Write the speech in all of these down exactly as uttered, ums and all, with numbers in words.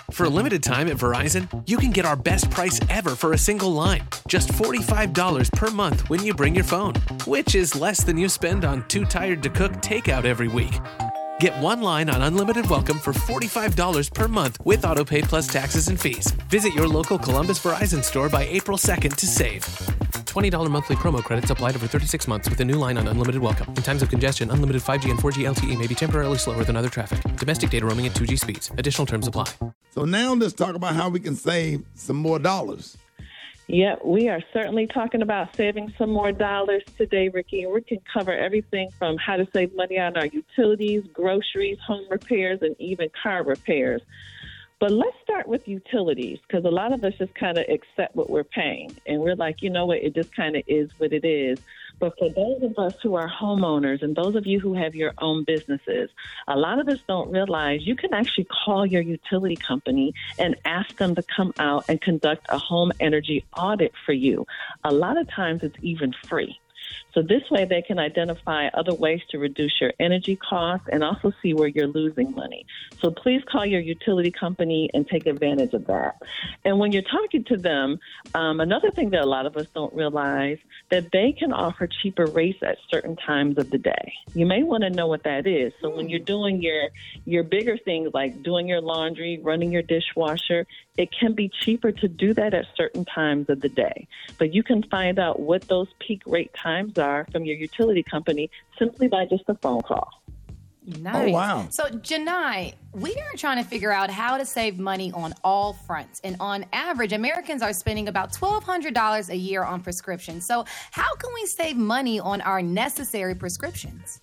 For a limited time at Verizon, you can get our best price ever for a single line. Just forty-five dollars per month when you bring your phone, which is less than you spend on Too Tired to Cook takeout every week. Get one line on Unlimited Welcome for forty-five dollars per month with AutoPay plus taxes and fees. Visit your local Columbus Verizon store by April second to save. twenty dollars monthly promo credits applied over thirty-six months with a new line on Unlimited Welcome. In times of congestion, unlimited five G and four G L T E may be temporarily slower than other traffic. Domestic data roaming at two G speeds. Additional terms apply. So now let's talk about how we can save some more dollars. Yeah, we are certainly talking about saving some more dollars today, Ricky. And we can cover everything from how to save money on our utilities, groceries, home repairs, and even car repairs. But let's start with utilities, because a lot of us just kind of accept what we're paying. And we're like, you know what, it just kind of is what it is. But for those of us who are homeowners and those of you who have your own businesses, a lot of us don't realize you can actually call your utility company and ask them to come out and conduct a home energy audit for you. A lot of times it's even free. So this way they can identify other ways to reduce your energy costs and also see where you're losing money. So please call your utility company and take advantage of that. And when you're talking to them, um, another thing that a lot of us don't realize, that they can offer cheaper rates at certain times of the day. You may want to know what that is. So when you're doing your, your bigger things like doing your laundry, running your dishwasher, it can be cheaper to do that at certain times of the day. But you can find out what those peak rate times are from your utility company simply by just a phone call. Nice. Oh, wow. So, Janai, we are trying to figure out how to save money on all fronts. And on average, Americans are spending about twelve hundred dollars a year on prescriptions. So how can we save money on our necessary prescriptions?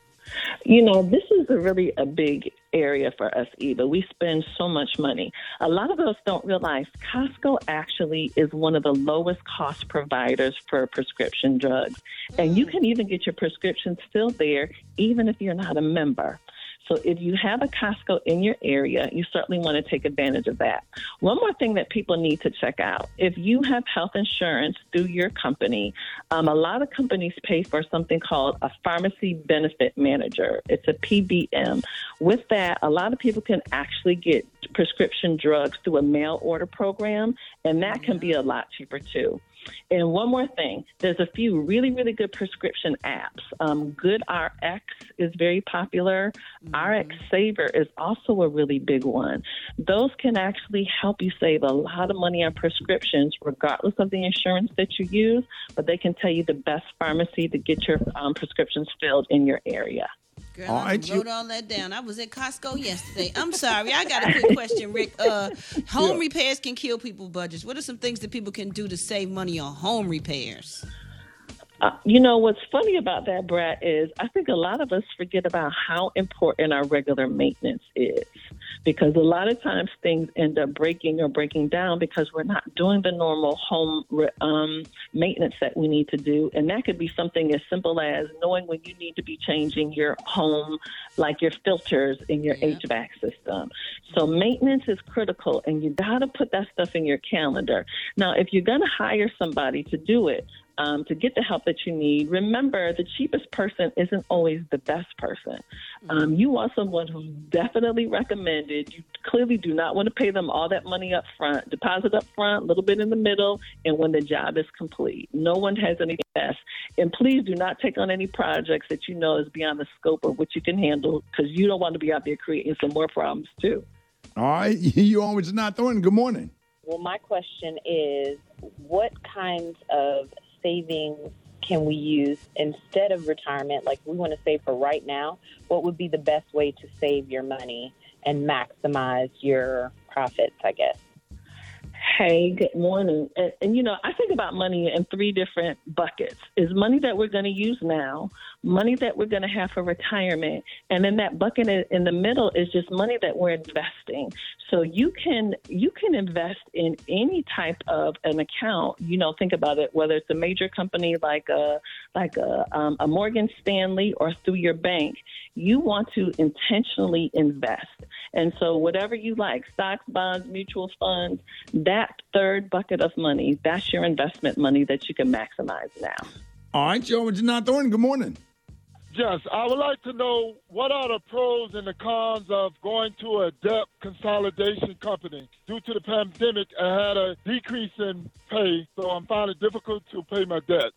You know, this is a really a big area for us, Eva. We spend so much money. A lot of us don't realize Costco actually is one of the lowest cost providers for prescription drugs. And you can even get your prescriptions filled there, even if you're not a member. So if you have a Costco in your area, you certainly want to take advantage of that. One more thing that people need to check out. If you have health insurance through your company, um, a lot of companies pay for something called a pharmacy benefit manager. It's a P B M. With that, a lot of people can actually get prescription drugs through a mail order program, and that can be a lot cheaper too. And one more thing, there's a few really, really good prescription apps. Um, GoodRx is very popular. Mm-hmm. R X Saver is also a really big one. Those can actually help you save a lot of money on prescriptions, regardless of the insurance that you use, but they can tell you the best pharmacy to get your um, prescriptions filled in your area. Girl, I right, wrote you... all that down. I was at Costco yesterday. I'm sorry. I got a quick question, Rick. Uh, home yeah. repairs can kill people's budgets. What are some things that people can do to save money on home repairs? Uh, you know, what's funny about that, Brad, is I think a lot of us forget about how important our regular maintenance is, because a lot of times things end up breaking or breaking down because we're not doing the normal home um, maintenance that we need to do. And that could be something as simple as knowing when you need to be changing your home, like your filters in your yeah. H V A C system. So maintenance is critical, and you got to put that stuff in your calendar. Now, if you're going to hire somebody to do it, Um, to get the help that you need, remember the cheapest person isn't always the best person. Um, you want someone who's definitely recommended. You clearly do not want to pay them all that money up front. Deposit up front, a little bit in the middle, and when the job is complete. No one has anything less. And please do not take on any projects that you know is beyond the scope of what you can handle, because you don't want to be out there creating some more problems too. All right. You on with Janai Thornton. Good morning. Well, my question is, what kinds of savings can we use instead of retirement? Like, we want to save for right now. What would be the best way to save your money and maximize your profits, I guess? Hey, good morning. And, and, you know, I think about money in three different buckets. Is money that we're going to use now, money that we're going to have for retirement, and then that bucket in the middle is just money that we're investing. So you can you can invest in any type of an account. You know, think about it, whether it's a major company like a like a, um, a Morgan Stanley or through your bank. You want to intentionally invest. And so whatever you like, stocks, bonds, mutual funds, that third bucket of money, that's your investment money that you can maximize now. All right, Joe and Janai Thornton, good morning. Yes, I would like to know what are the pros and the cons of going to a debt consolidation company. Due to the pandemic, I had a decrease in pay, so I'm finding it difficult to pay my debt.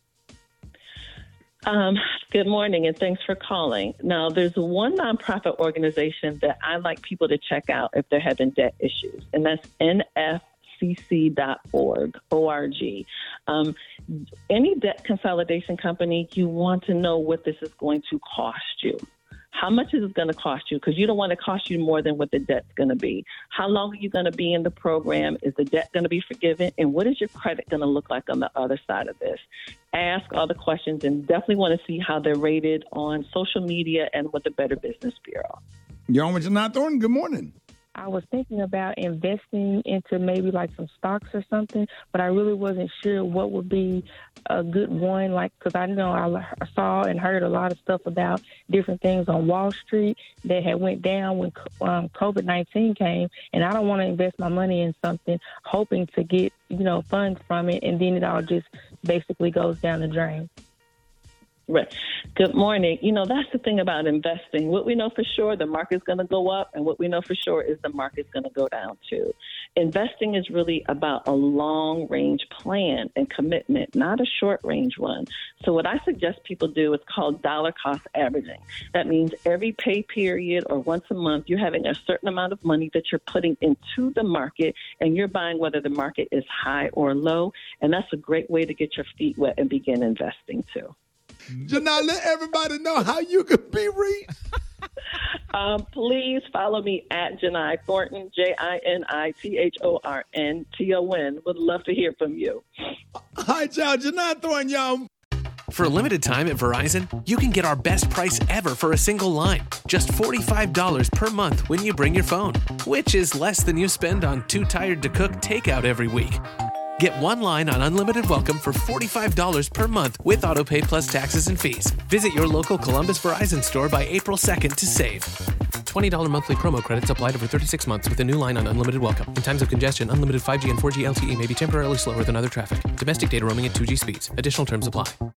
Um, good morning, and thanks for calling. Now, there's one nonprofit organization that I like people to check out if they're having debt issues, and that's N F C C dot org, O R G. Um, any debt consolidation company, you want to know what this is going to cost you. How much is it going to cost you? Because you don't want it to cost you more than what the debt's going to be. How long are you going to be in the program? Is the debt going to be forgiven? And what is your credit going to look like on the other side of this? Ask all the questions and definitely want to see how they're rated on social media and with the Better Business Bureau. You're on with Janai Thornton. Good morning. I was thinking about investing into maybe like some stocks or something, but I really wasn't sure what would be a good one. Like, because I know I saw and heard a lot of stuff about different things on Wall Street that had went down when um, COVID nineteen came, and I don't want to invest my money in something hoping to get, you know, funds from it, and then it all just basically goes down the drain. Right. Good morning. You know, that's the thing about investing. What we know for sure, the market's going to go up, and what we know for sure is the market's going to go down too. Investing is really about a long-range plan and commitment, not a short-range one. So what I suggest people do is called dollar cost averaging. That means every pay period or once a month, you're having a certain amount of money that you're putting into the market, and you're buying whether the market is high or low. And that's a great way to get your feet wet and begin investing too. Janai, let everybody know how you can be reached. um, please follow me at Janai Thornton, J I N I T H O R N T O N. Would love to hear from you. Hi, y'all. Janai Thornton, y'all. For a limited time at Verizon, you can get our best price ever for a single line. Just forty-five dollars per month when you bring your phone, which is less than you spend on Too Tired to Cook takeout every week. Get one line on Unlimited Welcome for forty-five dollars per month with AutoPay plus taxes and fees. Visit your local Columbus Verizon store by April second to save. twenty dollars monthly promo credits applied over thirty-six months with a new line on Unlimited Welcome. In times of congestion, unlimited five G and four G L T E may be temporarily slower than other traffic. Domestic data roaming at two G speeds. Additional terms apply.